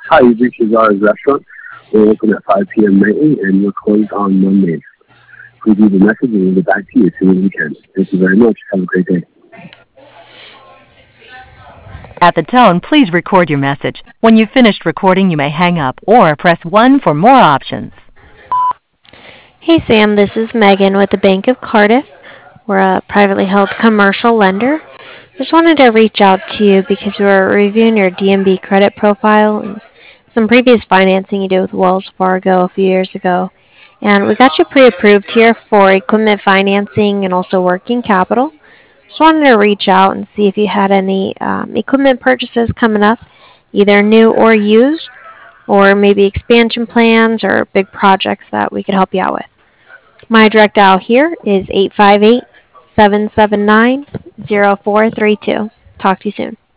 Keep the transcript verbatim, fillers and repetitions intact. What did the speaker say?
Hi, you've reached Zara's restaurant. We're open at five p.m. nightly, and we're closed on Mondays. Please leave a message, and we'll get back to you as soon as we can. Thank you very much. Have a great day. At the tone, please record your message. When you've finished recording, you may hang up or press one for more options. Hey Sam, this is Megan with the Bank of Cardiff. We're a privately held commercial lender. Just wanted to reach out to you because we were reviewing your D M B credit profile and some previous financing you did with Wells Fargo a few years ago. And we got you pre-approved here for equipment financing and also working capital. Just wanted to reach out and see if you had any um, equipment purchases coming up, either new or used, or maybe expansion plans or big projects that we could help you out with. My direct dial here is eight five eight, seven seven nine, zero four three two. Talk to you soon.